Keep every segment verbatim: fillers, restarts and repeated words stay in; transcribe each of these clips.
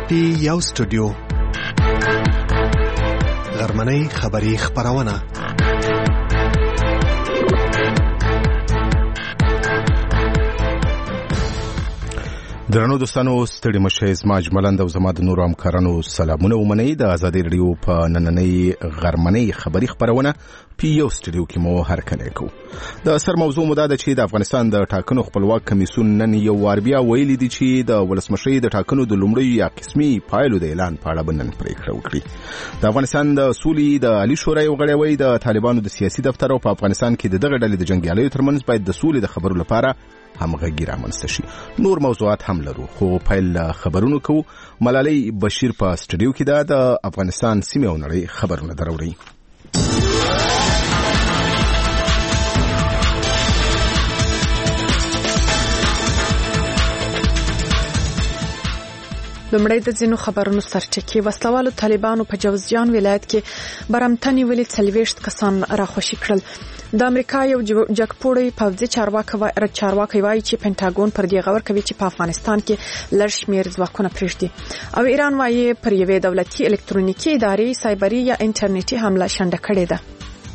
پی یو سټوډیو غرمنۍ خبری خبرونه درنو دوستانو ستړي مشه زما اجملند او زما د نورو همکارانو سلامونه ومنئ. د آزادۍ رادیو په نننۍ غرمنۍ خبری خبرونه پی یو سټوډیو کې مو هرکلی کوو. د سر موضوع مو دا ده چې د افغانستان د ټاکنو خپلواک کمیسیون نن یو وار بیا ویلي دي چې د ولسمشرۍ د ټاکنو د لومړیو یا قسمي پایلو د اعلان په اړه به نن پرېکړه وکړي. د افغانستان د سولې د عالي شورا یو غړی وایي د طالبانو د سیاسي دفتر او په افغانستان کې د دغه ډلې د جنګیالیو ترمنځ باید د سولې د خبرو لپاره همغږي رامنځته شي. نور موضوعات هم لرو خو پیل خبرونو کوو. ملالۍ بشیر په سټوډیو کې ده. د افغانستان سیمې او نړۍ خبرونه دروړي. لومړی د ځینو خبرونو سرچکې. وسلوالو طالبانو په جوزجان ولایت کې برمتنی ویلي څلوېښت کسان راخوشي کړل. د امریکا یو جګپوړی پوځي چارواکي چارواکي وایي چې پینټاګون پر دې غور کوي چې په افغانستان کې لږ شمېر ځواکونه پرېږدي. او ایران وایي پر یوې دولتي الکترونیکي ادارې سایبري یا انټرنیټي حمله شنډه کړې ده.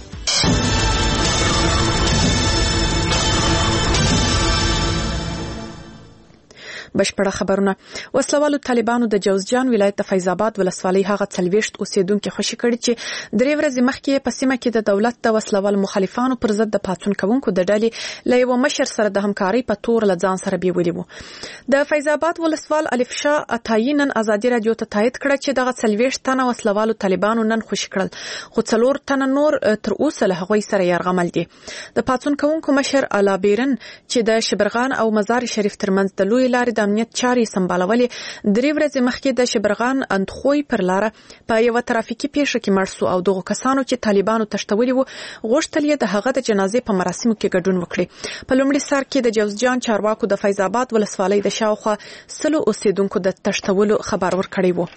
بشپړه خبرونه. وسلوالو طالبانو د جوزجان ولایت د فیض آباد ولسوالۍ هغه څلوېښت اوسیدونکو خوشي کړي چې درې ورځې مخکې په سیمه کې د دولت د وسلوال مخالفانو پر ضد د پاڅون کوونکو د ډلې له یو مشر سره د همکارۍ په تور له ځان سره بیولي وو. د فیض آباد ولسوال الف شاه عطایي نن آزادي رادیو ته تایید کړ چې دغه څلوېښت تنه وسلوالو طالبانو نن خوشي کړل خو څلور تنه نور تر اوسه له هغوی سره یرغمل دي. د پاڅون کوونکو مشر الا بیرن چې د شبرغان او مزار شریف ترمنځ د لوی لارې د امنیت چاري سمبالولې درې ورځې مخکې د شبرغان اندخوی پر لار په یو ترافیکي پیښه کې مړ شو او دغه کسانو چې طالبانو تشتولي وو غوښتل یې د هغه د جنازې په مراسمو کې ګډون وکړي. په لومړي سر کې د جوزجان چارواکو د فیض آباد ولسوالۍ د شاوخوا سلو اوسیدونکو د تشتولو خبر ورکړی وو.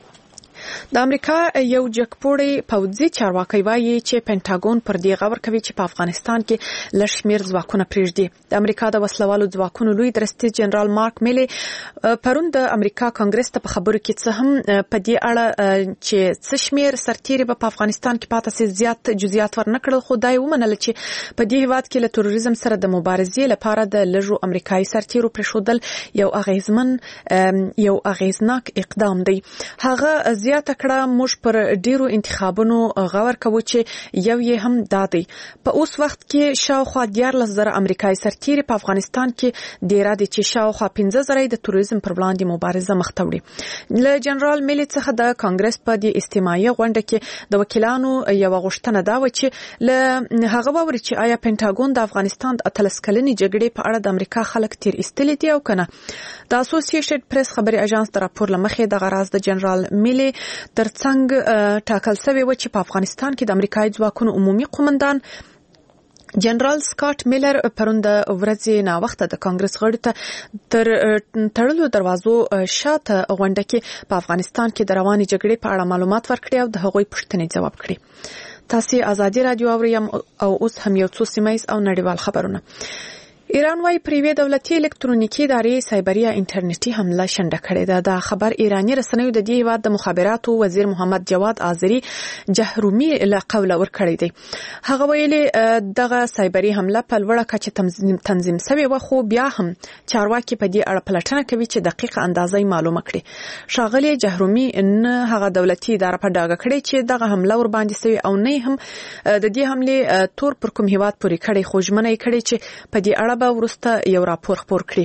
د امریکا یو جګپوړی پوځي چارواکي وایي چې پینټاګون پر دې غور کوي چې په افغانستان کې لږ شمېر ځواکونه پرېږدي. د امریکا د وسلوالو ځواکونو لوی درستیز جنرال مارک میلي پرون د امریکا کانګرس ته په خبرو کې څه هم په دې اړه چې څه شمېر سرتیري په افغانستان کې پاتې سي زیات جزئیات ورنکړل خو دا یې ومنله چې په دې هیواد کې له تروریزم سره د مبارزې لپاره د لږو امریکایي سرتیرو پرېښودل یو اغیزمن یو اغیزناک اقدام دی. هغه زیات تکړه موږ پر ډیرو انتخابونو غور کوو چې یو یې هم دادی. په اوس وخت کې شاوخوا دیارلس زره امریکایي سرتیري په افغانستان کې ډیره دي چې شاوخوا پنځه زره د تروریزم پر وړاندې مبارزه مخ ته وړي. له جنرال میلي څخه د کانګرس په دې استماعي غونډه کې د وکیلانو یو غوښتنه دا و چې له هغه باوري چې آیا پینټاګون د افغانستان د اتلس کلنې جګړې په اړه د امریکا خلک تیر ایستلي دي او کنه. د اسوسییشن پریس خبري اژانس د راپور لمخې د غراز د جنرال میلي ترڅنګ ټاکل شوی و چې په افغانستان کې د امریکایي ځواکونو عمومي قومندان جنرال سکاټ میلر پرون د ورځې نا وخت د کانګرس غړو ته تر تړلو دروازو شاته غونډه کې په افغانستان کې د رواني جګړې په اړه معلومات ورکړي او د هغوی پوښتنې ځواب کړي. تاسو آزادي رادیو اورئ او اوس هم یو څو سیمایي او نړیوال خبرونه. ایران وايي پر یوې دولتي الکترونیکي ادارې سایبري یا انټرنیټي حمله شنډه کړې ده. دا خبر ایرانی رسنیو د دې هیواد د مخابراتو وزیر محمد جواد آذری جهرومی له قوله ورکړی دی. هغه ویلي دغه سایبري حمله په لوړه کچه تنظیم شوې و خو بیا هم چارواکي په دې اړه پلټنه کوي چې دقیق اندازې معلومه کړي. ښاغلی جهرومی نه هغه دولتي اداره په ډاګه کړې چې دغه حمله ور باندې شوې او نه هم د دې حمله تور پر کوم هیواد پورې کړي خو ژمنه یې کړې چې په دې اړه به ورسته یو راپور خپور کړي.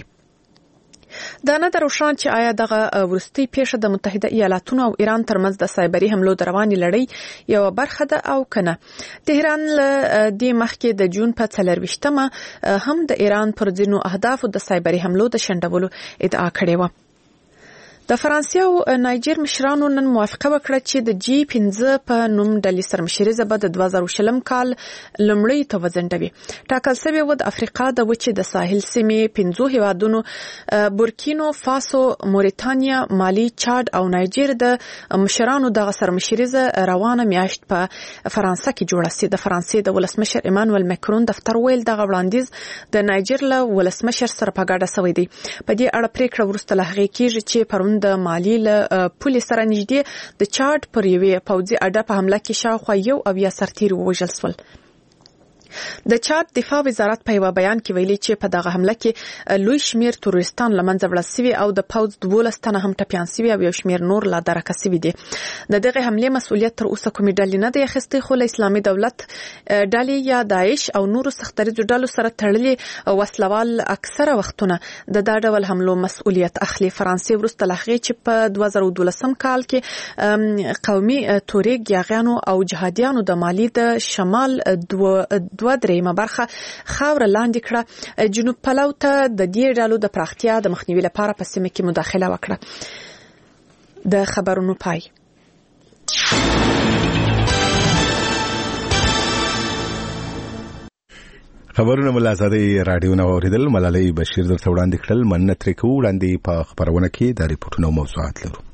دا نه دروشان چې آیا دغه ورستي پیښه د متحده ایالاتونو او ایران ترمنځ د سایبري حملو د رواني لړۍ یو برخه ده او کنه. تهران له دې مخکې د جون په څلرویشتمه هم د ایران پر ځینو اهدافو د سایبري حملو د شنډولو ادعا کړې و. د فرانسې او نایجر مشرانو نن موافقه وکړه چې د جی پنځه په نوم ډلې سرمشریزه به د دوه زره شلم کال لومړی ته وځنډوي. ټاکل شوی و د افریقا د وچې د ساحل سیمې پنځو هیوادونو بورکینو فاسو، موریتانیا، مالی، چاد او نایجر د مشرانو د سرمشریزه روانه میاشت په فرانسه کې جوړه سي. د فرانسې د ولسمشر ایمانوئل ماکرون دفتر ویل دغه وړاندیز د نایجر له ولسمشر سره په ګډه شوی دی. په دې اړه پریکړه وروسته له هغې کېږي چې پرون کمیسیون د مالی له پولې سره نږدې د چاډ پر یوې پوځي اډه په حمله کې شاوخوا یو اویا سرتیري ووژل شول. د چاد دفاع وزارت په یو بیان کې ویلي چې په دغه حمله کې لوی شمیر تروریستان لمنځه وړل شوي او د پوځ دولس تنه هم ټپیان شوي او یو شمیر نور لا درکه شوي دي. د دغه حمله مسؤلیت تر اوسه کومې ډلې نه دی اخیستی، خو له اسلامي دولت ډلې یا داعش او نورو سختدریځو ډلو سره تړلي وسلوال اکثره وختونه د دا ډول حملو مسؤلیت اخلي. فرانسې وروسته له هغې چې په دوه زره دولسم کال کې قومي تورېګ یاغیانو او جهادیانو د مالي د شمال دوه دوه درېیمه برخه خاوره لاندې کړه، جنوب پلو ته د دې ډلو د پراختیا د مخنیوي لپاره په سیمه کې مداخله وکړه. د خبرونو پای. خبرونه مل آزادۍ رادیو نو اوریدل. ملالۍ بشیر درته وړاندې کړل. مننه ترې کوو. وړاندې په خبرونه کې د ریپورټونو موضوعات لرو.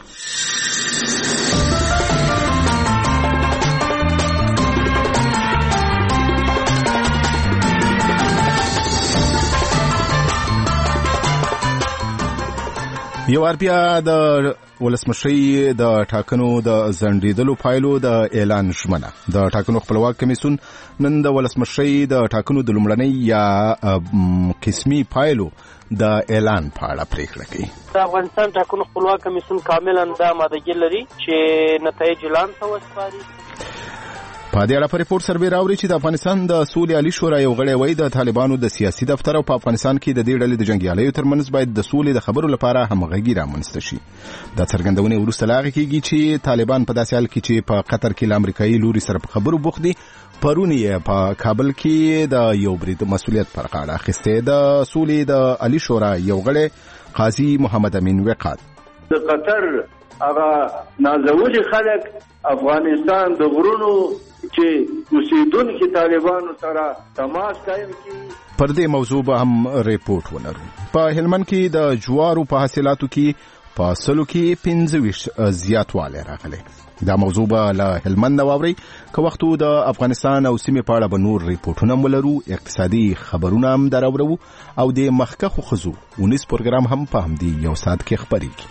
یو ار بیا د ولسمشرۍ د ټاکنو د ځنډېدلو پایلو د اعلان ژمنه. د ټاکنو خپلواک کمیسیون نن د ولسمشرۍ د ټاکنو د لومړنۍ یا قسمي پایلو د اعلان په اړه پریکړه کوي. د افغانستان ټاکنو خپلواک کمیسیون کاملا د مادهګي لري چې نتایج اعلان ته وسپاري. په دې اړه په ریپورت سروې راوړي چې د افغانستان د سولې عالی شورا یو غړی وایي د طالبانو د سیاسي دفتر او په افغانستان کې د دې ډلې د جنګیالیو ترمنځ باید د سولې د خبرو لپاره همغږي رامنځته شي. دا څرګندونه وروسته لا کېږي چې طالبان په داسې حال کې چې په قطر کې له امریکایي لوري سره په خبرو بوخت دي، پرون یې په کابل کې د یو برید مسؤلیت پر غاړه اخیستی. د سولې د عالی شورا یو غړی قاضي محمد امین وقاد د قطر هغه نازولي خلک افغانستان د غرونو چې اوسیدونکي طالبانو سره تماس قائم کړي. پر دې موضوع به هم ریپورت ولرو. په هلمند کې د جوارو په حاصلاتو کې په سلو کې پنځه ویشت زیاتوالی راغلی. دا موضوع به له هلمند واورئ. که وخت د افغانستان او سیمې په اړه به نور ریپورټونه هم ولرو، اقتصادي خبرونه هم دراوړو او د مخکښو ښځو ونیس پروګرام هم په همدې یو ساعت کې خپرېږي.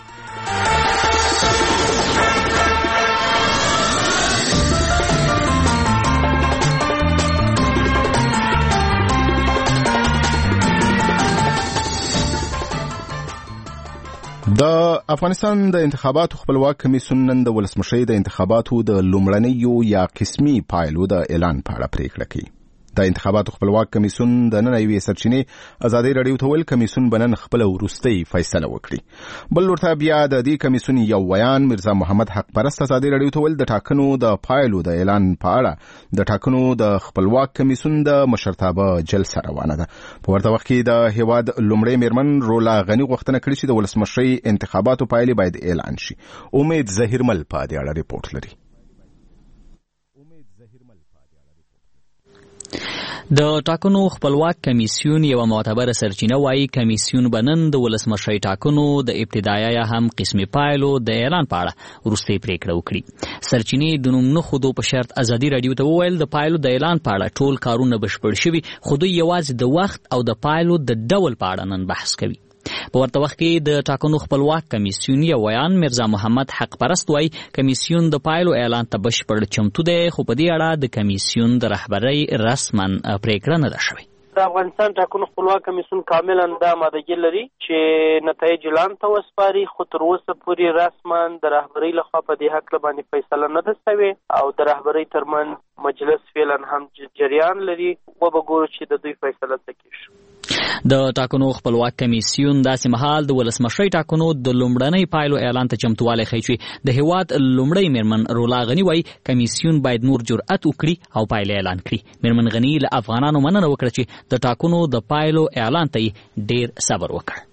د افغانستان د انتخاباتو خپلواک کمیسیون نن د ولسمشرۍ د انتخاباتو د لومړنیو یا قسمي پایلو د اعلان په اړه پریکړه کوي. د انتخاباتو خپلواک کمیسیون د نن یوې سرچینې ازادي رادیو ته ویل کمیسیون به نن خپله وروستۍ فیصله وکړي. بل ورته بیا د دې کمیسیون یو ویان میرزا محمد حق پرست ازادي رادیو ته ویل د ټاکنو د پایلو د اعلان په اړه د ټاکنو د خپلواک کمیسیون د مشرتابه جلسه روانه ده. په ورته وخت کې د هیواد لومړی میرمن رولا غني غوښتنه کړې چې د ولسمشرۍ انتخاباتو پایلې باید اعلان شي. امید ظهیرمل په دې اړه ریپورت لري. د ټاکنو خپلواک کمیسیون یو معتبره سرچینه وایي کمیسیون به نن د ولسمشرۍ ټاکنو د ابتدایه یا هم قسمي پایلو د اعلان په اړه وروستۍ پریکړه وکړي. سرچینې د نوم نه ښودو په شرط ازادي رادیو ته وویل د پایلو د اعلان په اړه ټول کارونه بشپړ شوي، خو دوی یوازې د وخت او د پایلو د ډول په اړه نن بحث کوي. په ورته وخت کې د ټاکنو خپلواک کمیسیون یو ویان میرزا محمد حق پرست وایي کمیسیون د پایلو اعلان ته بشپړ چمتو دی، خو په دې اړه د کمیسیون د رهبرۍ رسما پریکړه نه ده شوې. د افغانستان ټاکنو خپلواک کمیسیون کاملا د مادهګي لري چې نتایج اعلان ته وسپاري، خو تر اوسه پورې رسما د رهبرۍ لخوا په دې حق باندې فیصله نه ده شوې او د رهبرۍ ترمنځ مجلس فعلا هم جریان لري. وبګورو چې د دوی فیصله څه کیږي. د ټاکنو خپلواک کمیسیون داسې مهال د ولسمشرۍ ټاکنو د لومړنۍ پایلو اعلان ته چمتووالی ښیي چې د هیواد لومړۍ میرمن رولا غني وایي کمیسیون باید نور جرأت وکړي او پایلې اعلان کړي. میرمن غني له افغانانو مننه وکړه چې د ټاکنو د پایلو اعلان ته یې ډیر صبر وکړ.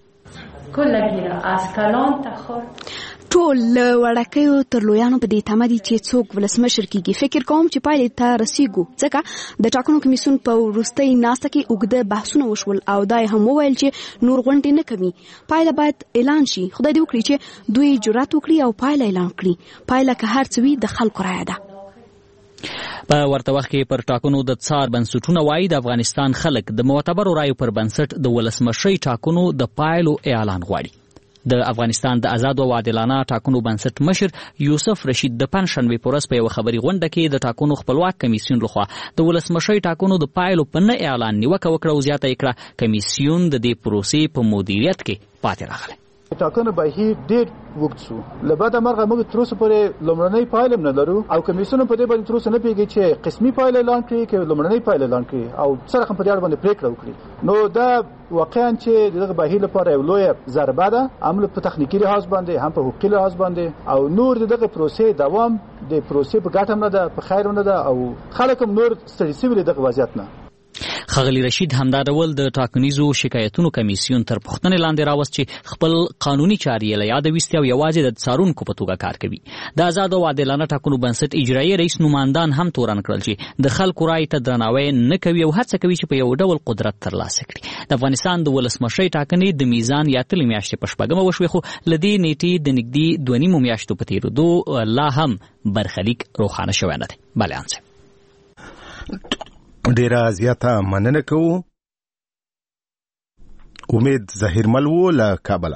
ټول له وړکیو تر لویانو په دې تمه دي چې څوک ولسمشر کیږي. فکر کوم چې پایلې ته رسیږو ځکه د ټاکنو کمیسیون په وروستۍ ناسته کې اوږده بحثونه وشول او دا هم وویل چې نور غونډې نه کوي، پایله باید اعلان شي. خدای دې وکړي چې دوی جرأت وکړي او پایله اعلان کړي. پایله که هر څه وي د خلکو رایه ده. په ورته وخت کې پر ټاکنو د څار بنسټونه وایي د افغانستان خلک د معتبرو رایو پر بنسټ د ولسمشرۍ ټاکنو د پایلو اعلان غواړي. د افغانستان د آزاد او عادلانه ټاکنو بنسټ مشر یوسف رشید د پنځشنبه په ورځ په یو خبري غونډه کې د ټاکنو خپلواک کمیسیون لخوا د ولسمشي ټاکنو د پایلو په نه اعلان نیوکه وکړه او زیاته کړه کمیسیون د دې پروسې په مدیریت کې پاتې راغلی. ټاکنه بهیر ډېر وخت شو لبدا مرغه موږ تر اوسه پورې لومړنۍ پایله نه لرو او کمیسیون په دې باندې تر اوسه نه پیږي چې قسمي پایله اعلان کړي کې لومړنۍ پایله اعلان کړي او سره هم په دې اړه باندې پریکړه وکړي. نو دا واقعا چې دغه بهیر لپاره یو لوی ضربه ده هم په تخنیکی لحاظ باندې هم په حقوقي لحاظ باندې او نور دغه پروسې دوام د پروسې په ګټه نه ده په خیر نه ده او خلک هم نور ستړي شوي دغه وضعیت نه. ښاغلي رشید همدا ډول د ټاکنیزو شکایتونو کمیسیون تر پوښتنې لاندې راوست چې خپل قانوني چارې له یاده ویستې او یوازې د څارونکو په توګه کار کوي. د آزاد او عادلانه ټاکنو بنسټ اجرایي رئیس نمایندان هم تورن کړل چې د خلکو رایې ته درناوی نه کوي او هڅه کوي چې په یو ډول قدرت ترلاسه کړي. د افغانستان د ولسمشۍ ټاکنې د میزان یا اتلې میاشتې په شپږمه وشوې خو له دې نیټې د نږدې دوه نیمو میاشتو په تېرېدو لا هم برخلیک روښانه شوی نه دی. بلیان صاحب ډیره زیاته مننه کوو. امید ظهیرمل و له کابله.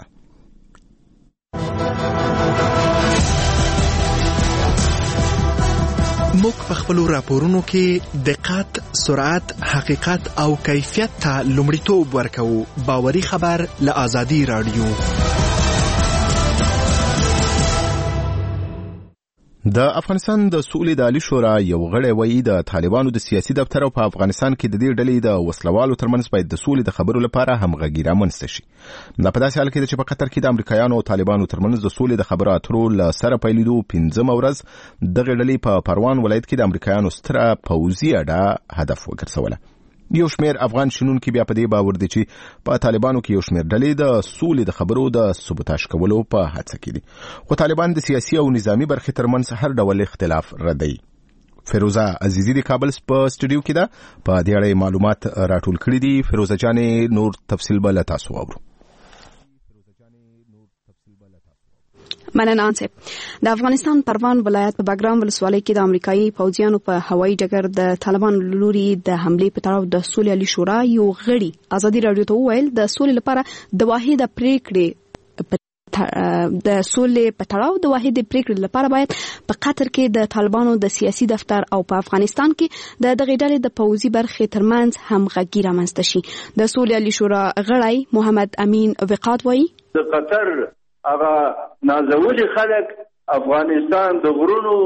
موږ په خپلو راپورونو کې دقت، سرعت، حقیقت او کیفیت ته لومړیتوب ورکوو. باوري خبر له آزادي رادیو. د افغانستان د سولې د عالی شورا یو غړی وایي د طالبانو د سیاسي دفتر په افغانستان کې د دې ډلې د وسلوالو ترمنځ باید د سولې د خبرو لپاره همغږي رامنځته شي. دا په داسې حال کې ده چې په قطر کې د امریکایانو او طالبانو ترمنځ د سولې د خبرو اترو له سره پیلېدو پنځمه ورځ دغه ډلې په پروان ولایت کې د امریکایانو ستره پوځي اډه هدف وګرځوله. یو شمیر افغان شنونکي بیا په دې باور دي چې په طالبانو کې یو شمیر ډلې د سولې د خبرو د سبوتاژ کولو په هڅه کې دي خو طالبان د سیاسي او نظامی برخې ترمنځ هر ډول اختلاف ردوي. فیروزه عزیزی د کابل په سټوډیو کې ده په دې اړه معلومات راټول کړي دي. فیروزه جانې نور تفصیل به له تاسو واورو. مننه انصب. د افغانستان پروان ولایت په بګرام ولسوالۍ کې د امریکایي پوځیانو په هوایي ډګر د طالبان لوري د حملې په تړاو د سولې عالی شورا یو غړي ازادي رادیو ته وویل د سولې لپاره د واحده پریکړې د سولې په تړاو د واحده پریکړې لپاره باید په قطر کې د طالبانو د سیاسي دفتر او په افغانستان کې د دغه ډلې د پوځي برخې ترمنځ همغږي رامنځته شي. د سولې عالی شورا غړی محمد امین وقاد وایي د قطر هغه نازولي خلک افغانستان د غرونو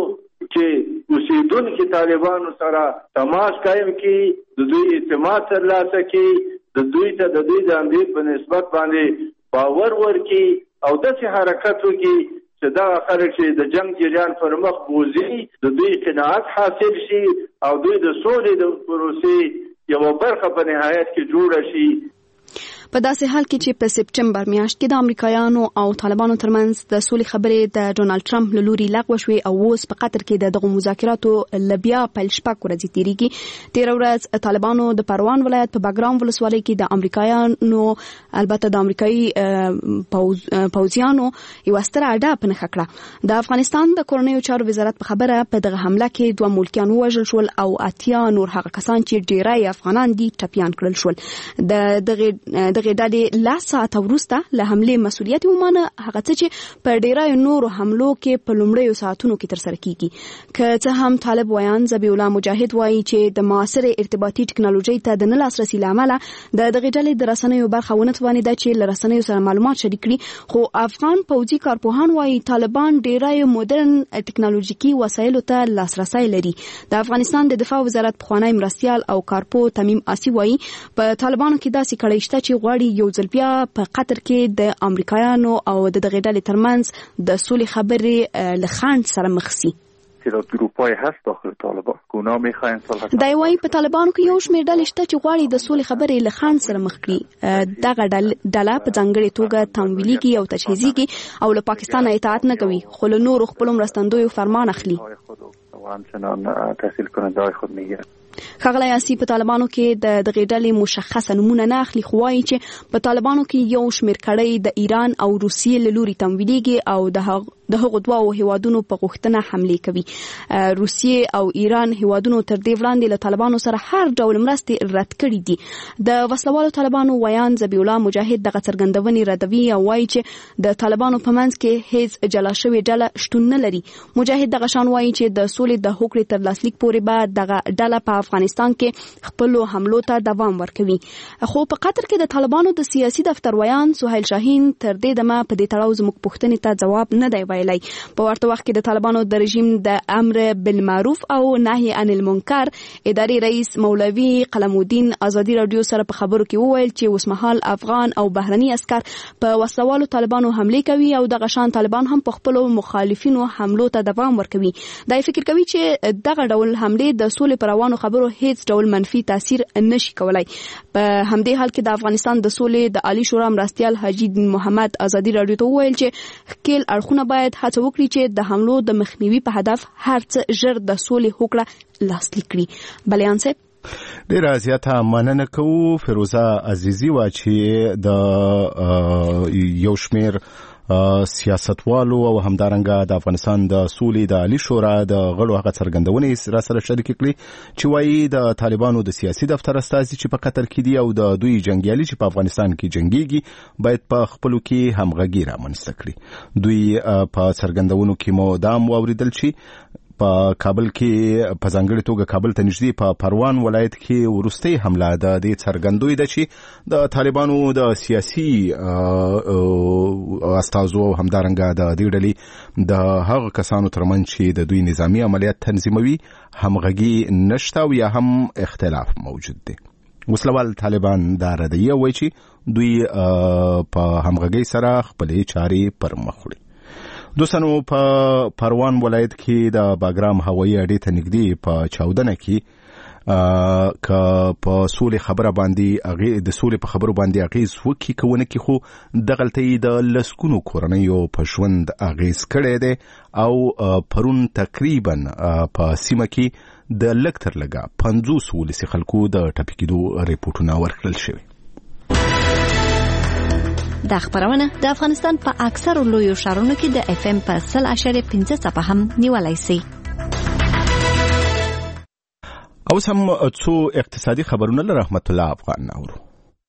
چې اوسیدونکي طالبانو سره تماس قائم کړي، د دوی اعتماد ترلاسه کړي، د دوی ته د دوی د اندېښ په نسبت باندې باور ورکړي او داسې حرکت وکړي چې دا خلک چې د جنگ جریان پر مخ بوزي د دوی قناعت حاصل شي او دوی د سولې د پروسې یوه برخه په نهایت کې جوړه شي. په داسې حال کې چې په سپټمبر میاشت کې د امریکایانو او طالبانو ترمنځ د سولې خبرې د ډونالد ټرمپ له لوري لغوه شوې او اوس په قطر کې د دغو مذاکراتو لبیا پیل شپږ ورځې تېرېږي. تېره ورځ طالبانو د پروان ولایت په بګرام ولسوالۍ کې د امریکایانو البته د امریکایي پوځیانو یوه ستره اډه په نښه کړه. د افغانستان د کورنیو چارو وزارت په خبره په دغه حمله کې دوه ملکیان ووژل شول او اتیا نور هغه کسان چې ډیری افغانان دي ټپیان کړل شول. د دغه دغه ډلې لا ساعت وروسته له حملې مسؤلیت ومانه هغه څه چې په ډیری نورو حملو کې په لومړیو ساعتونو کې ترسره کیږي. که څه هم طالب ویان ذبیح الله مجاهد وایي چې د معاصر ارتباطي ټکنالوژي ته د نه لاسرسي له امله د دغه ډلې د رسنیو برخه ونه توانېده چې له رسنیو سره معلومات شریک کړي، خو افغان پوځي کارپوهان وایي طالبان ډیری مدرن ټکنالوژیکي وسایلو ته لاسرسی لري. د افغانستان د دفاع وزارت پخوانی مرستیال او کارپو تمیم آسی وایي په طالبانو کې داسې کړۍ شته چې غواړي یو ځل بیا په قطر کې د امریکایانو او د دغه ډلې ترمنځ د سولې خبرې له خنډ سره مخ شي. گروپ‌های هست داخل طالبان که اونا میخواین صلح. دا وایي په طالبانو کې یو شمېر ډلې شته چې غواړي د سولې خبرې له خنډ سره مخ کړي. دغه ډله په ځانګړې توګه تمویلېږي او تجهیزېږي او له پاکستان اطاعت نه کوي خو له نورو خپلو مرستندویو فرمان اخلي. ښاغلی آسی په طالبانو کې د دغه ډلې مشخصه نمونه نه اخلي خو وایي چې په طالبانو کې یو شمېر کړۍ د ایران او روسیې له لوري تمویلېږي او د د هغو دوه هیوادونو په غوښتنه حمله کوي. روسیې او ایران هیوادونو تر دې وړاندې له طالبانو سره هر ډول مرستې رد کړې دي. د وسلوالو طالبانو ویان ذبیح الله مجاهد دغه څرګندونې ردوي او وایي چې د طالبانو په منځ کې هیڅ جلا شوې ډله شتون نه لري. مجاهد دغه شان وایي چې د سولې د هوکړې تر لاسلیک پورې به دغه ډله په افغانستان کې خپل حملو ته دوام ورکوي. خو په قطر کې د طالبانو د سیاسي دفتر ویان سهیل شاهین تر دې دمه په دې تړاو زموږ پوښتنې ته جواب نه دی ویلی. په ورته وخت کې د طالبانو د رژیم د امر بالمعروف او نهي عن المنکر اداري رئیس مولوي قلم الدین ازادي رادیو سره په خبرو کې وویل چې اوسمهال افغان او بهرني عسكر په وسلوالو طالبانو حمله کوي او دغه شان طالبان هم په خپل مخالفینو حملو ته دوام ورکوي. دا فکر کوي چې دغه ډول حمله د سولې پر روانو خبرو هیڅ ډول منفي تاثیر نشي کولای. په همدې حال کې د افغانستان د سولې د عالی شورا مرستیال حاجی دین محمد ازادي رادیو ته وویل چې ښکیل اړخونه باید هڅه وکړي چې د حملو د مخنیوي په هدف هر څه ژر د سولې هوکړه لاسلیک کړي. بلیان صاحب ډیره زیاته مننه کوو. فیروزه عزیزی وا چې د یو شمیر سیاستوالو او همدارنګه د افغانستان د سولې د عالی شورا د غړو هغه څرګندونې را سره شریک کړي چې وایي د طالبانو د سیاسي دفتر استازي چې په قطر کې دي او د دوی جنگیالي چې په افغانستان کې جنگيږي باید په خپلو کې همغږي رامنځته کړي. دوی په څرګندونو کې مو دام واوریدل چې په کابل کې په ځانګړي توګه کابل ته نږدې په پروان ولایت کې ورستۍ حمله د دې څرګندوي ده چې د طالبانو د سیاسي استازو همدارنګه د دې ډلې د هغو کسانو ترمنځ چې د دوی نظامی عملیات تنظیموي همغږي نشته او یا هم اختلاف موجود دی. وسلوال طالبان دا ردیه وایي چې دوی په همغږي سره خپلې چارې پر مخ وړي. دوستانو په پروان ولایت کې د باګرام هوایي اډې ته نږدې په چاودنه کې که په سولې خبره باندې هغې د سولې په خبرو باندې اغېز وکړي که ونه کړي خو دغلته یې د لسګونو کورنیو په ژوند اغېز کړی دی او پرون تقریبا په سیمه کې د لږ تر لږه پنځوس ولسي خلکو د ټپي کېدو ریپورټونه ورکړل شوي. دا خبرونه د افغانستان په اکثر لویو ښارونو کې د اف ام په سل اشاریه پنځه څپه هم نیولای شي. اوس هم څو اقتصادي خبرونه له رحمت الله افغان ناورو.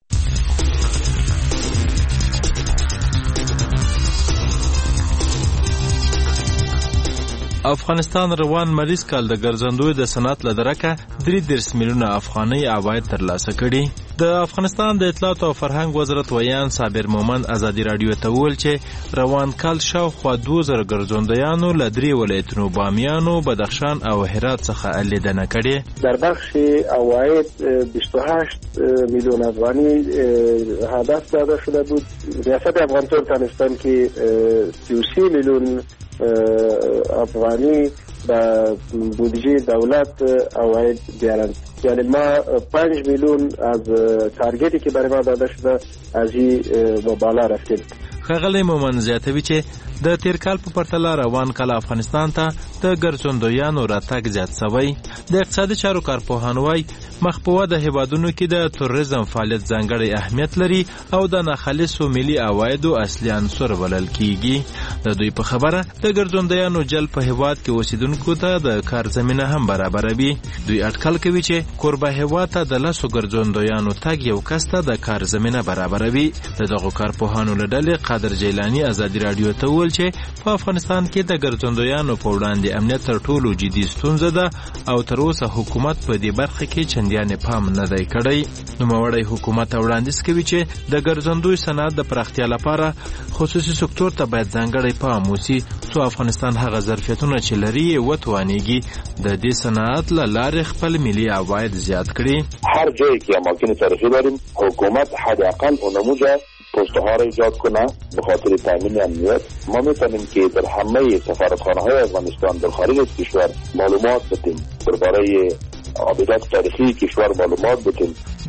افغانستان روان مریض کال د ګرځندوی د صنعت لدرکه درې دېرش میلیونه افغانۍ عواید ترلاسه کړي. د افغانستان د اطلاعات او فرهنګ وزارت ویان صابر مومند ازادي رادیو ته وویل چې روان کال شاوخوا دوه زره ګرځندویانو له درې ولایتونو بامیانو، بدخشان او هرات څخه لیدنه کړې. در بخش عواید بیست و هشت میلیون افغانی هدف داده شده بود. ریاست افغانستان تانستان که سی و سی میلیون افغانی به بودجه دولت عواید بیارند. یعنی ما پنج میلیون از تارگتی که برای ما داده شده از این و بالا رفتیم. ښاغلی مومند زیاتوي چې د تیر کال په پرتله روان کال افغانستان ته د ګرځندویانو راتګ زیات شوی. د اقتصادي چارو کارپوهان وایي مخ په وده هیوادونو کې د توریزم فعالیت ځانګړی اهمیت لري او د ناخالصو ملي عوایدو اصلي عنصر بلل کیږي. د دوی په خبره د ګرځندویانو جلب په هیواد کې اوسیدونکو ته د کار زمینه هم برابروي. دوی اټکل کوي چې کوربه هیواد ته د لسو ګرځندویانو تګ یو کس ته د کار زمینه برابروي. د دغو کارپوهانو له ډلې قادر جیلانی ازادي رادیو ته وویل چې په افغانستان کې د ګرځندویانو په وړاندې امنیت تر ټولو جدي ستونزه ده او تر اوسه حکومت په دې برخه کې چندیانې پام نه دی کړی. نوموړی حکومت وړاندیز کوي چې د ګرځندوی صنعت د پراختیا لپاره خصوصي سکتور ته باید ځانګړی پام وشي څو افغانستان هغه ظرفیتونه چې لري یې وتوانیږي د دې صنعت له لارې خپل ملي عواید زیاد کړي. هر جایی که اماکن تاریخی داریم حکومت حداقل اونموجه پوسته ها را ایجاد کنه به خاطر تامین امنیت. ما میتونیم که در همه سفارتخانه های افغانستان در خارج از کشور معلومات بدیم، درباره آبیدات تاریخی کشور معلومات بدیم.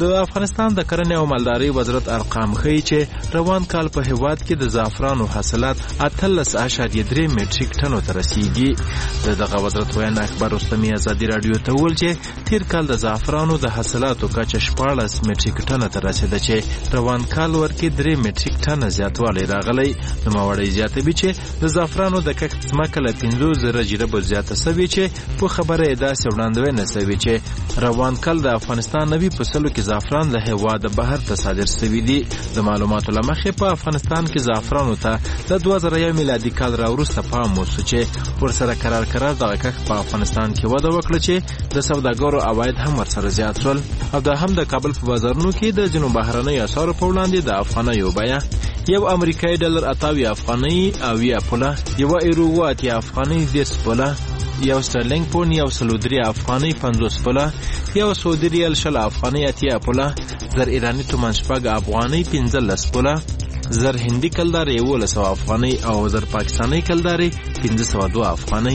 د افغانستان د کرنې او مالدارۍ وزارت ارقام ښیي چې روان کال په هیواد کې د زعفرانو حاصلات اتلس اعشاریه درې میټریک ټنو ته رسیږي. د دغه وزارت ویاند اکبر رستمي ازادي راډیو ته وویل چې تیر کال د زعفرانو د حاصلاتو کچه شپاړس میټریک ټنه ته رسیده چې روان کال ورکې درې میټریک ټنه زیاتوالی راغلی. نوموړی زیاتوي چې د زعفرانو د کښت ځمکه له پنځوس زره جریبو زیاته سوې چې په خبره یې داسې وړاندوینه سوې چې روان کال د افغانستان نوي په سلو کې زعفران له هېواده بهر ته صادر سوي دي. د معلوماتو له مخې په افغانستان کې زعفرانو ته د دوه زره یو میلادي کال راوروسته پام وشو چې ورسره قرار قرار دغه کښت په افغانستان کې وده وکړه چې د سوداګرو عواید هم ورسره زیات شول او دا هم د کابل په بازارونو کې د ځینو بهرنیو اسعارو په وړاندې د افغانیو بیه یو امریکایي ډالر اتاوي افغانۍ اویا پوله، یوه ایرو اوه اتیا افغانۍ دېرش پوله، یو سترلینګ پونډ یو سلو درې افغانۍ پنځوس پوله، یو سعودي ریال شل افغانۍ اتیا پوله، زر ایراني تومان شپږ افغانۍ پنځلس پوله، زر هندي کلدار یولس سوه افغانۍ او زر پاکستاني کلدار پنځه سوه دوه افغانۍ.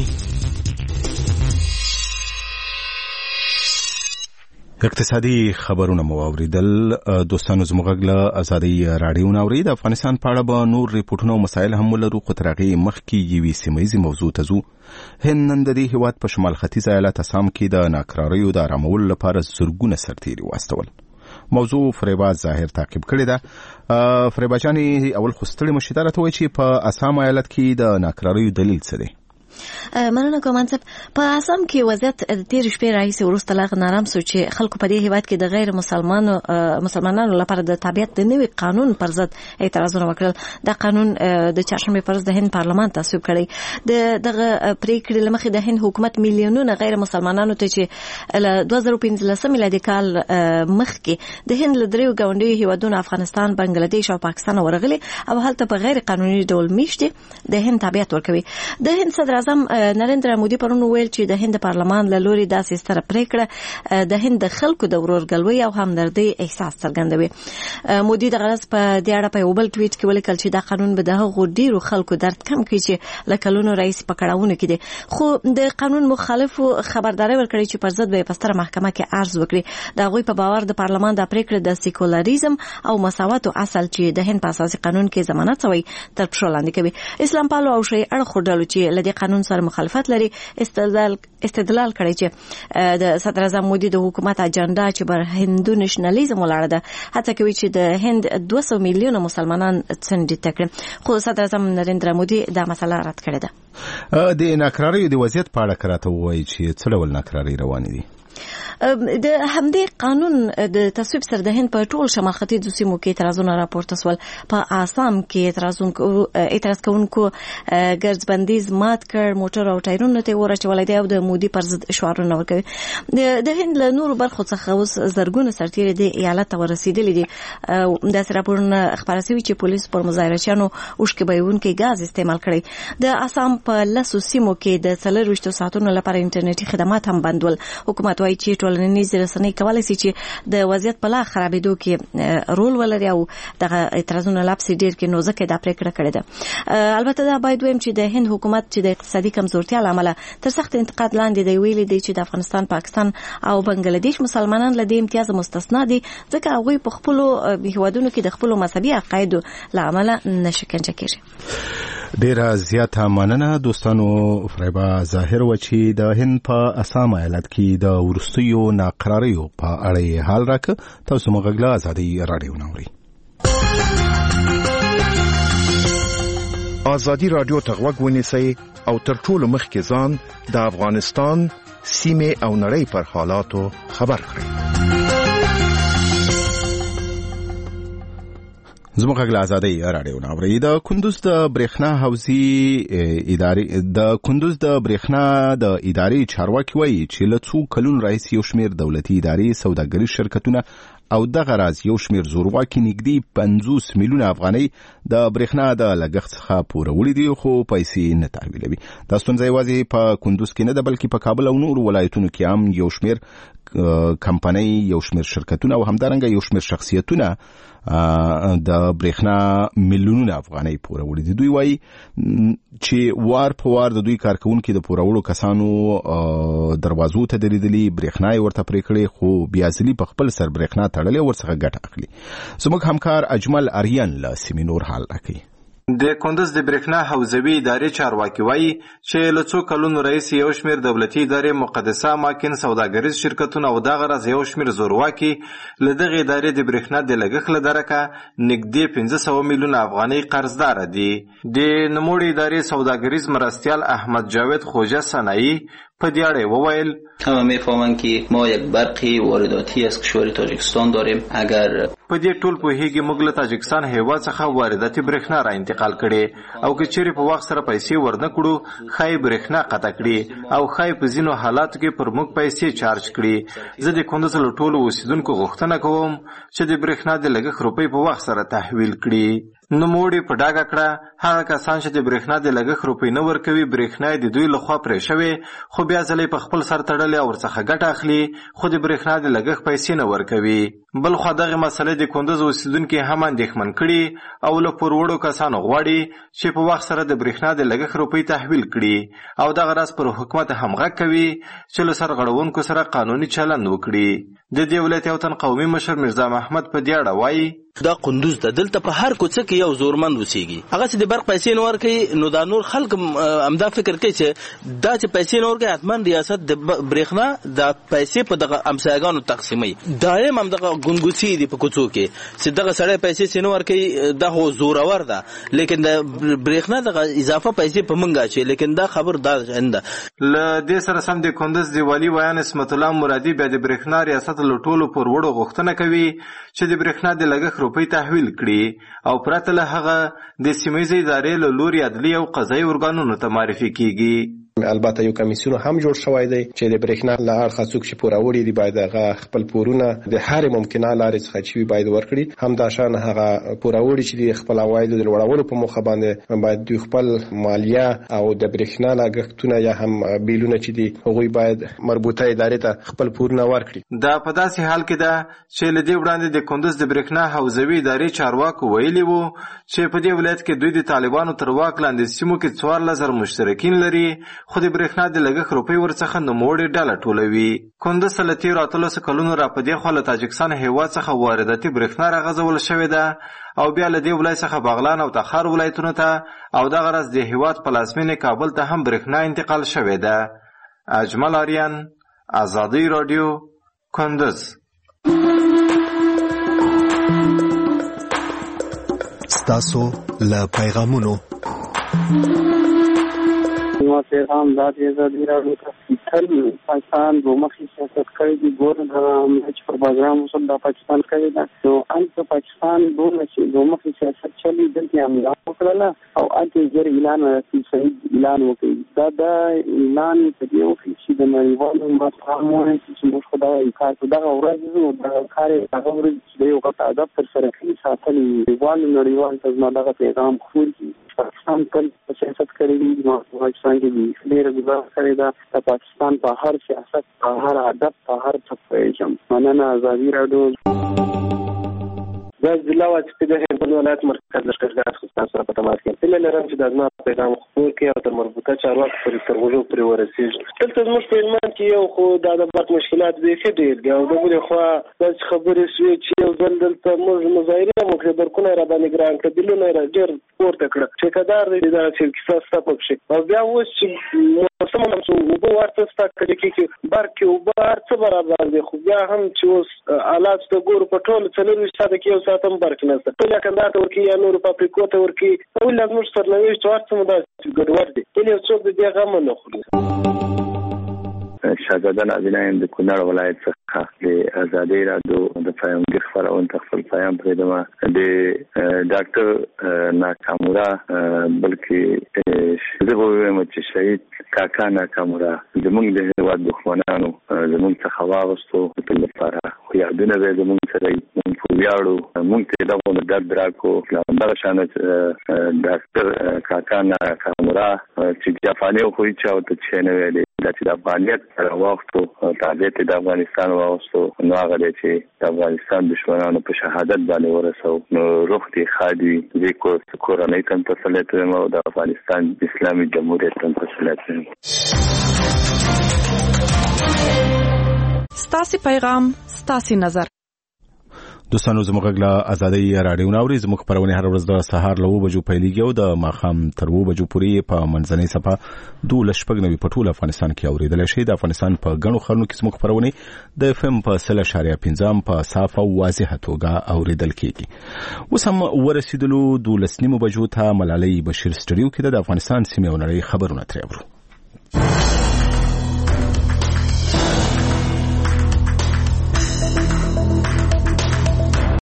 اقتصادي خبرونه مو اوریدل. دوستانو زموږ غږ له ازادي راډیو نه اوري. د افغانستان په اړه به نور ریپورټونه او مسایل هم ولرو، خو تر هغې مخکې یوې سیمه ییزې موضوع ته ځو. هند نن د دې هېواد په شمال ختیځ ایالت اسام کې د ناکراریو د آرامولو لپاره زرګونه سرتیري واستول. موضوع فریبا ظاهر تعقیب کړې ده. فریبا جانې اول خو ستړې مشي دا راته وایي چې په اسام ایالت کې د ناکراریو دلیل څه دی؟ مننه کوم صاحب. په اسام کې وضعیت د تیر شپې راهیسې وروسته لا نرم شو چې خلکو په دې هیواد کې د غیر مسلمانانو مسلمانانو لپاره د تابعیت د نوي قانون پر ضد اعتراضونه وکړل. دا قانون د چهارشنبې پر ورځ د هند پارلمان تصویب کړی. د دغه پریکړې له مخې د هند حکومت میلیونونه غیر مسلمانانو ته چې له دوه زره پنځلسم میلادي کال مخکې د هند له دریو ګاونډیو هیوادونو افغانستان، بنگلاديش او پاکستان ورغلي او هلته په غیر قانوني ډول میشتي د هند تابعیت ورکوي. د هند صدر اعظم نریندرا مودي پرون ویل چې د هند پارلمان له لوري داسې ستره پریکړه د هند د خلکو د ورورګلوۍ او همدردۍ احساس څرګندوي. مودي د غرض په دې اړه په یو بل ټویټ کې ولیکل چې دا قانون به د هغو ډیرو خلکو درد کم کړي چې له کلونو راهیسې په کړاوونو کې دي. خو د قانون مخالفو خبرداری ورکړي چې پر ضد به په ستره محکمه کې عرض وکړي. د هغوی په باور د پارلمان د پریکړې د سیکولاریزم او مساواتو اصل چې د هند په اساسي قانون کې ضمانت شوی تر پښو لاندې کوي. اسلام پالو او شیعه اړخو ډلو چې له دې قانون سره مخالفت لري استدلال استدلال کړی چې د صدر اعظم مودي د حکومت اجنډا چې بر هندو نېشنالیزم ولاړه ده هڅه کوي چې د هند دوه سوه میلیونه مسلمانان څنډې کړي. خو صدر اعظم نریندرا مودي دا مسله رد کړې ده. د ناکراریو د وضعیت په اړه راته ووایي چې څه ډول ناکرارۍ روانې دي؟ د همدې قانون د تصویب سره د هند په ټول شمال ختیځو سیمو کې اعتراضونه راپورته شول. په آسام کې اعتراضونکو اعتراض کوونکو ګرځ بندیز مات کړ، موټر او ټایرونه ته ورچول دي او د مودي پر ضد شعارونه ورکوي. د هند له نورو برخو څخه اوس زرګونه سرتیري د ایالت ته ورسېدلي دي. داسې راپورونه خپاره شوي چې پولیس پر مظاهرچیانو اوښکې بهیونکي ګاز استعمال کړی. د آسام په لسو سیمو کې د څلرویشتو ساعتونو لپاره انټرنیټي خدمات هم بند ول. حکومت وايي چې ټولنیز رسنۍ کولای شي چې د وضعیت په لا خرابېدو کې رول ولري او دغه اعتراضونه لاپسې ډېر کې نو ځکه دا پریکړه کړې ده. البته دا باید ویم چې د هند حکومت چې د اقتصادي کمزورتیا له امله تر سخت انتقاد لاندې دی ویلي دی چې د افغانستان، پاکستان او بنگلاديش مسلمانان له دې امتیاز مستثنا دي ځکه هغوی په خپلو هیوادونو کې د خپلو مذهبي عقایدو له امله نه شکنجه کېږي. ډیره زیاته مننه دوستانو. فریبا ظاهر و چې د هند په اسام ایالت کې د وروستیو ناقراریو په اړه حال راکه. تاسو موږ غږ له ازادي راډیو نه اورئ. ازادي راډیو ته غوږ ونیسئ او تر ټولو مخکې ځان د افغانستان سیمې او نړۍ پر حالاتو خبر کړئ. زموږ غږ له ازادي راډیو نه اورئ. د کندوز د برېښنا حوزې ادارې د کندوز د برېښنا د ادارې چارواکي وایي چې له څو کلونو راهیسې یو شمېر دولتي ادارې، سوداګریز شرکتونه او دغه راز یو شمېر زورواکي نږدې پنځوس میلیونه افغانۍ د برېښنا د لګښت څخه پوروړي دي خو پیسې نه تحویلوي. دا ستونزه یوازې په کندوز کې نه ده بلکې په کابل او نورو ولایتونو کې هم یو شمېر کمپنۍ یو شمېر شرکتونه او همدارنګه یو شمېر شخصیتونه د برېښنا میلیونونه افغانۍ پورولې دي. دوی وایي چې وار په وار د دوی کارکونکو د پورولو کسانو دروازو ته درېدلي، برېښنا یې ورته پرې کړې، خو بیا ځلي په خپل سر برېښنا تړلې او ورڅخه ګټه اخلي. زموږ همکار اجمل اریان له سیمې نور حال راکوي. د کندز د برېښنا حوزوي ادارې چارواکي وایي چې له څو کلونو راهیسې یو شمېر دولتي ادارې، مقدسه اماکن، سوداګریز شرکتونه او دغه راز یو شمېر زورواکي له دغې ادارې د برېښنا د لګښت له درکه نږدې پنځه سوه میلیونه افغانۍ قرضداره دي. د نوموړې ادارې سوداګریز مرستیال احمد جاوید خوجه سنایی په دې اړه وویل: همه میفهمن که ما یک برقی وارداتی از کشور تاجیکستان داریم. اگر په دې ټول پوهیږي موږ له تاجیکستان هیواد څخه وارداتي برېښنا را انتقال کړي او که چیرې په وخت سره پیسې ورنه کړو ښایي برېښنا قطع کړي او ښایي په ځینو حالاتو کې پر موږ پیسې چارج کړي. زه د کندز له ټولو اوسیدونکو غوښتنه کوم چې د برېښنا د لګښت روپۍ په وخت سره تحویل کړي. نوموړي په ډاګه کړه هغه کسان چې د برېښنا د لګښت روپۍ نه ورکوي، برېښنا د دوی لخوا پرې شوې خو بیا ځلې په خپل سر تړلې او ورڅخه ګټه اخلي، خو د برېښنا د لګښت پیسې نه ورکوي. بل خو دغه مسلې د کندز اوسیدونکي هم اندېښمن کړي او له پوروړو کسانو غواړي چې په وخت سره د برېښنا د لګښت روپۍ تحویل کړي او دغه راز پر حکومت هم غږ کوي چې له سرغړونکو سره قانوني چلند وکړي. د دې ولایت یو تن قومي مشر مرزا محمد په دې اړه وایي: دا قندوز ته دلته په هر کوڅه کې یو زورمند اوسېږي، هغه چې د برق پیسې نه ورکوي، نو دا نور خلک همدا فکر کوي چې دا چې پیسې نه ورکوي حتما ریاست د برېښنا د پیسې په دغه امسایګانو تقسیموي. دایم همدغه ګونګوسي دي په کوڅو کې چې دغه سړی پیسې نه ورکوي، دا خو زورور ده، لیکن د برېښنا دغه اضافه پیسې په موږ اچوي، لیکن دا خبر دا نه ده. له دې سره سم د کندز د والي ویان اسمت الله مرادي بیا د برېښنا ریاست له ټولو پوروړو غوښتنه کوي چې د برېښنا د لګښت روپۍ تحویل کړي او پرته له هغه د سیمه‌ییزې ادارې له لوري عدلي او قضایي ارګانونو ته معرفي کیږي. البته یو کمیسیون هم جوړ شوی دی چې د برېښنا له اړخه څوک چې پوروړي دي باید هغه خپل پورونه د هر ممکنه لارې څخه چې باید ورکړي، هم دا شان هغه پوروړي چې د خپل عوایدو د لوړولو په موخه باندې باید دوی خپل مالیه او د برېښنا لګښتونه یا هم بیلونه چې دي هغوی باید مربوطه ادارې ته خپل پورونه ورکړي. دا په داسې حال کې ده چې له دې وړاندې د کندز د برېښنا حوزوي ادارې چارواکو ویلي وو چې په دې ولایت کې دوی د طالبانو تر واک لاندې سیمو کې څوارلس زره مشترکین لري، خو د برېښنا د لګښت روپۍ ورڅخه نوموړې ډله ټولوي. کندز ته له تېرو اتلسو کلونو را په دې خوا له تاجکستان هیواد څخه وارداتي برېښنا راغځول شوې ده او بیا له دې ولایت څخه بغلان او تخار ولایتونو ته او دغه راز د هیواد پلازمینې کابل ته هم برېښنا انتقال شوې ده. اجمل آریان، آزادی رادیو، کندز. ستاسو له پیغامونو ما پیغام دا دی چې دا تل پاکستان دوه مخي سیاست کوي، دی ګور دا چې په پروګرام وسل دا پاکستان کوي دا نو ان په پاکستان دوه چې دوه مخي سیاست چلی دلته املا وکړه او اته جری اعلان رسمي صحیح اعلان وکړي. دا دا اعلان په دې وخت چې د نړیوالو مفاهیمو چې موږ خدای کار دا ورځ او دا کار هغه ورځ چې یو غټ ادب تر سره کوي ساتل نړیوال نړیوال ته دا پیغام خوري. پاکستان تل سیاست کوي، نو پاکستان کې ډېر ګزار کړی دا د پاکستان په هر سیاست، په هر ادب، په هر څه پېژم. مننه. آزادي رادیو. دا ضلع چې د هرات ولایت مرکز لشکرګاه خو تاسو په تماس کې تل لرم چې د ازما پیغام خپور کې او د مربوطه چارواکو پر ترغوجو پر ورسېږي. دلته زموږ په علمان کې یو خو د برق مشکلات به ښه ډېر دي او د بلې خوا داسې خبرې شوې چې یو ځل دلته موږ مظاهره مو کړې، برقونه را باندې ګران کړه، بلونه یې ډېر پورته کړه، ټیکهدار دی دا چې کیسه ستا پکښې او بیا اوس چې موسم هم چې اوبه ورته ستا کړي کې برق کې اوبه هر څه برابر دی، خو بیا هم چې اوس حالات ته ګورو په ټول څلورویشت ساعته کې یو ساعت هم برق نشته، ټول کندهار ته ورکوي یا نورو فابریکو ته ورکوي، ولې زموږ سرنوشت هر څه مو داسې ګډوډ دی، ولې یو څوک د دې غم نه خوري. شهزاده نازنین د کونړ ولایت څخه د ازادي رادیو د پیغامګر خبرونه تخفل پیغام پرېدما د ډاکټر ناکامورا بلکې زه وایم چې شهید کاکا ناکامورا زموږ د هیواد دښمنانو زموږ څخه واغستو په لپاره خو یادونه به زموږ سره موږ ویاړو موږ ته دغه درد راکو دا شان ډاکټر کاکا ناکامورا چې جاپاني خو هیڅ او ته چې نه ویلي چې د افغانیت سره واغستو تابعیت د افغانستان واغستو نو هغه چې د افغانستان دشمنانو په شهادت باندې ورسو نو روح دي خادي د کورنۍ تن تسلیت او د افغانستان اسلامي جمهوریت تن تسلیت. ستاسي پیغام ستاسي نظر. دوستانو زموږ له ازادي رادیو ناوري زموږ خبرونه هر ورځ د سهار له وو بجو پیلېږي او د ماخام تر وو بجو پورې په منځنۍ صفه دوه لشپږ نوي په ټول افغانستان کې اوریدل شي. د افغانستان په غنو خرونو کې زموږ خبرونه د اف ام په سل اشاریه پنځم په صاف او واضحه توګه اوریدل کیږي. اوس هم ورسېدلو دوه لسنیمو بجو ته ملالۍ بشیر سټډیو کې د افغانستان سیمه او نړۍ خبرونه ترې اورو.